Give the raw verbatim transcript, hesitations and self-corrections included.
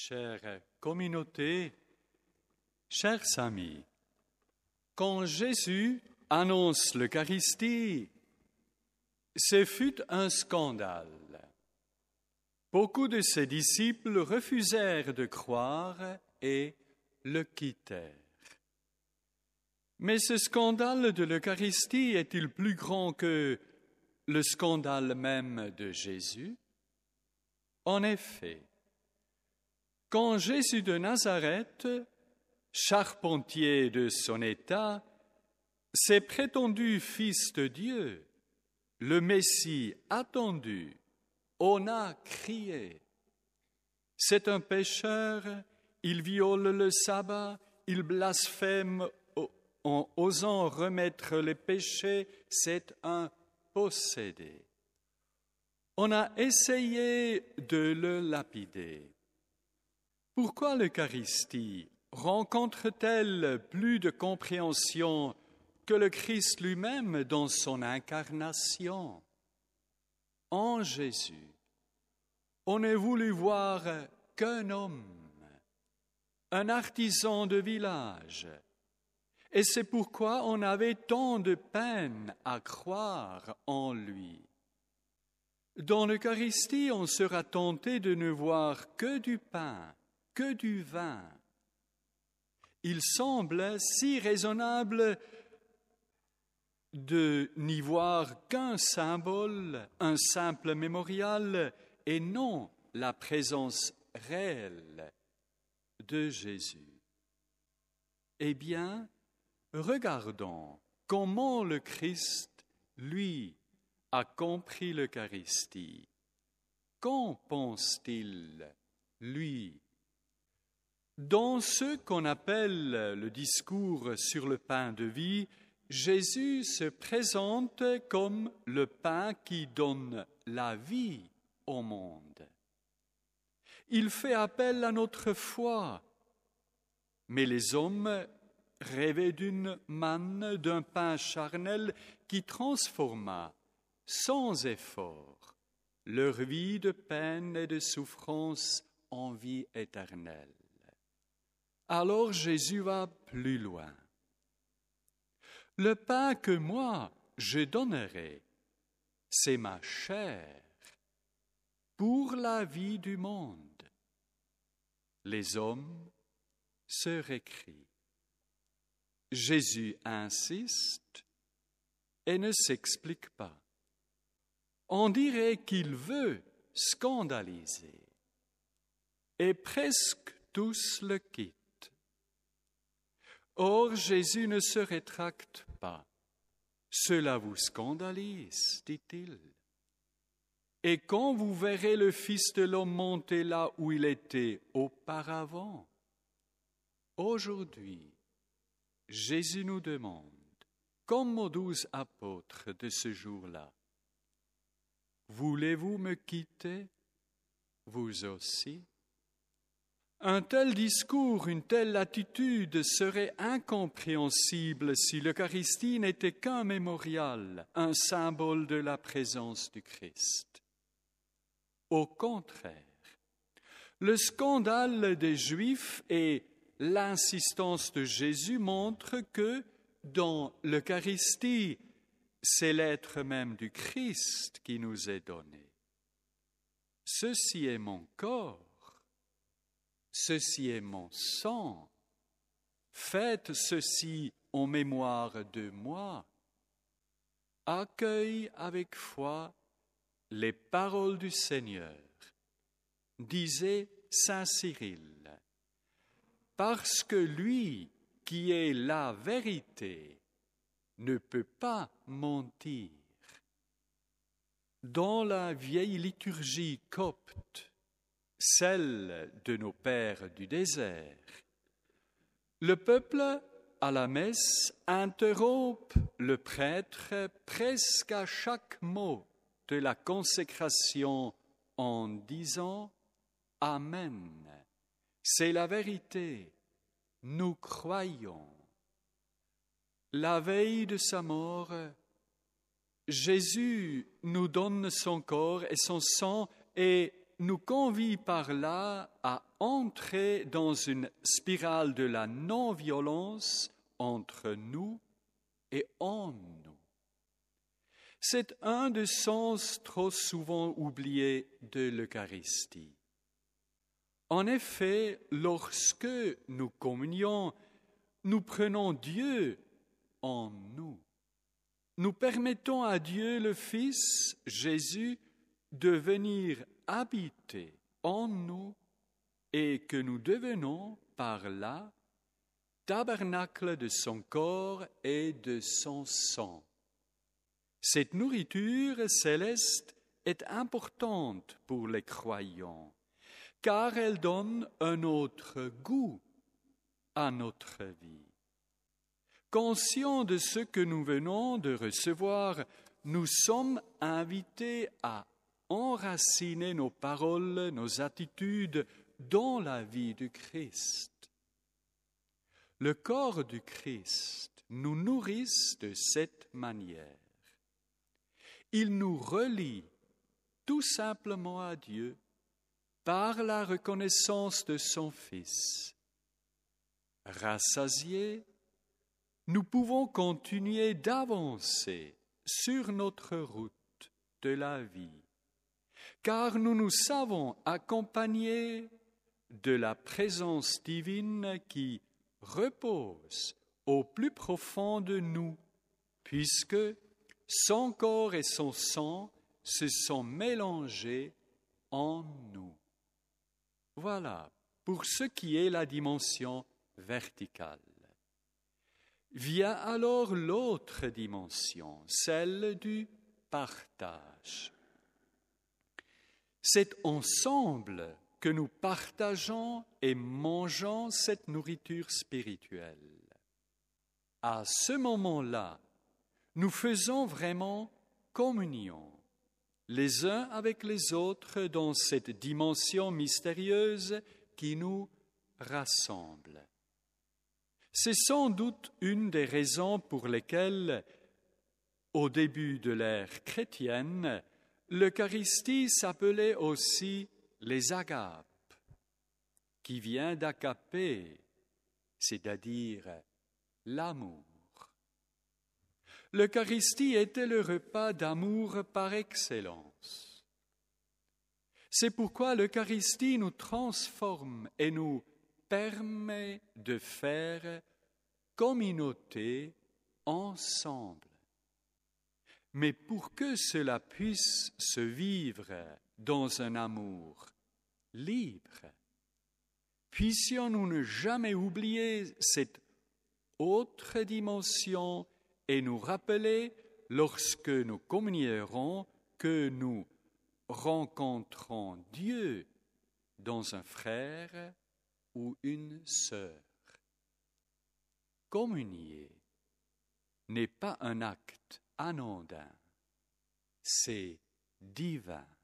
Chère communauté, chers amis, quand Jésus annonce l'Eucharistie, ce fut un scandale. Beaucoup de ses disciples refusèrent de croire et le quittèrent. Mais ce scandale de l'Eucharistie est-il plus grand que le scandale même de Jésus? En effet, quand Jésus de Nazareth, charpentier de son état, s'est prétendu fils de Dieu, le Messie attendu, on a crié. C'est un pécheur, il viole le sabbat, il blasphème en osant remettre les péchés, c'est un possédé. On a essayé de le lapider. Pourquoi l'Eucharistie rencontre-t-elle plus de compréhension que le Christ lui-même dans son incarnation? En Jésus, on ne voulut voir qu'un homme, un artisan de village, et c'est pourquoi on avait tant de peine à croire en lui. Dans l'Eucharistie, on sera tenté de ne voir que du pain, que du vin. Il semble si raisonnable de n'y voir qu'un symbole, un simple mémorial, et non la présence réelle de Jésus. Eh bien, regardons comment le Christ, lui, a compris l'Eucharistie. Qu'en pense-t-il, lui? Dans ce qu'on appelle le discours sur le pain de vie, Jésus se présente comme le pain qui donne la vie au monde. Il fait appel à notre foi, mais les hommes rêvaient d'une manne, d'un pain charnel qui transforma, sans effort, leur vie de peine et de souffrance en vie éternelle. Alors Jésus va plus loin. Le pain que moi je donnerai, c'est ma chair pour la vie du monde. Les hommes se récrient. Jésus insiste et ne s'explique pas. On dirait qu'il veut scandaliser. Et presque tous le quittent. Or, Jésus ne se rétracte pas. « Cela vous scandalise, dit-il. Et quand vous verrez le Fils de l'homme monter là où il était auparavant, aujourd'hui, Jésus nous demande, comme aux douze apôtres de ce jour-là, « Voulez-vous me quitter, vous aussi ?» Un tel discours, une telle attitude serait incompréhensible si l'Eucharistie n'était qu'un mémorial, un symbole de la présence du Christ. Au contraire, le scandale des Juifs et l'insistance de Jésus montrent que dans l'Eucharistie, c'est l'être même du Christ qui nous est donné. Ceci est mon corps. Ceci est mon sang. Faites ceci en mémoire de moi. Accueille avec foi les paroles du Seigneur, disait saint Cyril, parce que lui qui est la vérité ne peut pas mentir. Dans la vieille liturgie copte, celle de nos pères du désert, le peuple, à la messe, interrompt le prêtre presque à chaque mot de la consécration en disant « Amen ». C'est la vérité, nous croyons. La veille de sa mort, Jésus nous donne son corps et son sang et nous convie par là à entrer dans une spirale de la non-violence entre nous et en nous. C'est un des sens trop souvent oubliés de l'Eucharistie. En effet, lorsque nous communions, nous prenons Dieu en nous. Nous permettons à Dieu le Fils, Jésus, de venir habiter en nous et que nous devenons par là tabernacle de son corps et de son sang. Cette nourriture céleste est importante pour les croyants, car elle donne un autre goût à notre vie. Conscients de ce que nous venons de recevoir, nous sommes invités à enraciner nos paroles, nos attitudes dans la vie du Christ. Le corps du Christ nous nourrit de cette manière. Il nous relie tout simplement à Dieu par la reconnaissance de son Fils. Rassasiés, nous pouvons continuer d'avancer sur notre route de la vie, car nous nous savons accompagnés de la présence divine qui repose au plus profond de nous, puisque son corps et son sang se sont mélangés en nous. Voilà pour ce qui est la dimension verticale. Vient alors l'autre dimension, celle du partage. C'est ensemble que nous partageons et mangeons cette nourriture spirituelle. À ce moment-là, nous faisons vraiment communion, les uns avec les autres dans cette dimension mystérieuse qui nous rassemble. C'est sans doute une des raisons pour lesquelles, au début de l'ère chrétienne, l'Eucharistie s'appelait aussi les agapes, qui vient d'agapé, c'est-à-dire l'amour. L'Eucharistie était le repas d'amour par excellence. C'est pourquoi l'Eucharistie nous transforme et nous permet de faire communauté ensemble. Mais pour que cela puisse se vivre dans un amour libre, puissions-nous ne jamais oublier cette autre dimension et nous rappeler, lorsque nous communierons, que nous rencontrons Dieu dans un frère ou une sœur. Communier n'est pas un acte anodin, c'est divin.